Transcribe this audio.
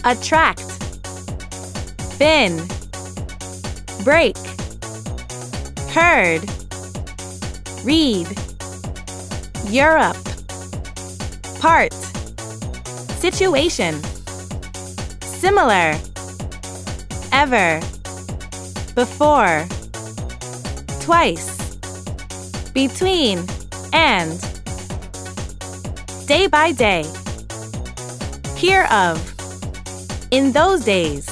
attract, bin, break, heard, read, Europe, part, situation, similar, ever, before, twice, between, and, day by day, hear of, in those days,